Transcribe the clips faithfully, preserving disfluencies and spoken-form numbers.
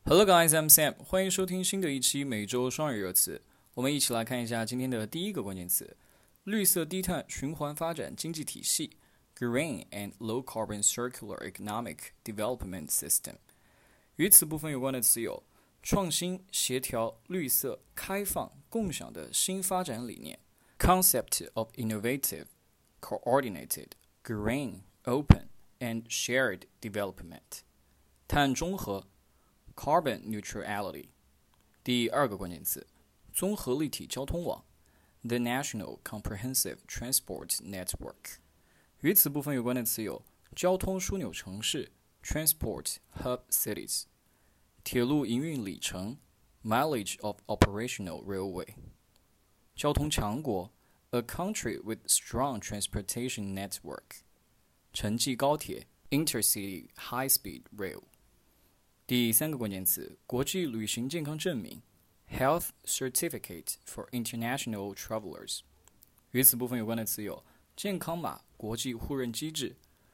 Hello guys, I'm Sam， 欢迎收听新的一期每周双语热词。我们一起来看一下今天的第一个关键词：绿色低碳循环发展经济体系 （Green and Low Carbon Circular Economic Development System）。与此部分有关的词有创新、协调、绿色、开放、共享的新发展理念 （Concept of innovative, coordinated, green, open, and shared development）。碳中和Carbon neutrality。第二个关键词，综合立体交通网 The National Comprehensive Transport Network。与此部分有关的词有交通枢纽城市 Transport Hub Cities， 铁路营运里程 Mileage of Operational Railway， 交通强国 A country with strong transportation network， 城际高铁 Intercity High-Speed Rail。第三个关键词，国际旅行健康证明 Health Certificate for International Travelers。 与此部分有关的词有健康码国际互认机制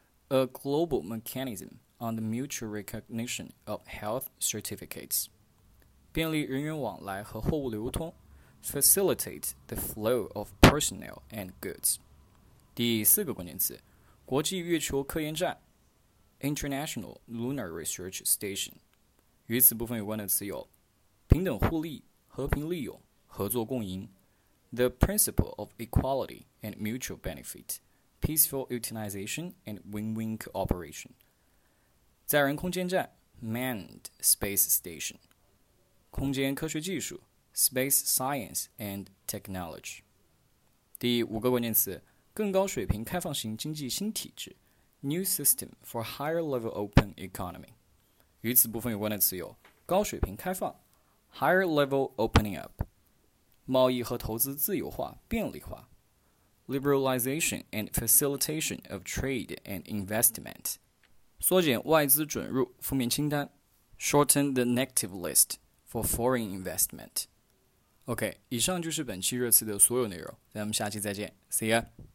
A global mechanism on the mutual recognition of health certificates。 便利人员往来和货物流通 Facilitate the flow of personnel and goods。 第四个关键词，国际月球科研站International Lunar Research Station。 与此部分有关的词有平等互利、和平利用、合作共赢 The principle of equality and mutual benefit, peaceful utilization and win-win cooperation。 载人空间站 Manned Space Station。 空间科学技术 Space Science and Technology。 第五个关键词，更高水平开放型经济新体制New system for higher level open economy。 与此部分有关的词有高水平开放 Higher level opening up， 贸易和投资自由化便利化 Liberalization and facilitation of trade and investment， 缩减外资准入负面清单 Shorten the negative list for foreign investment。 OK， 以上就是本期热词的所有内容，咱们下期再见 See ya。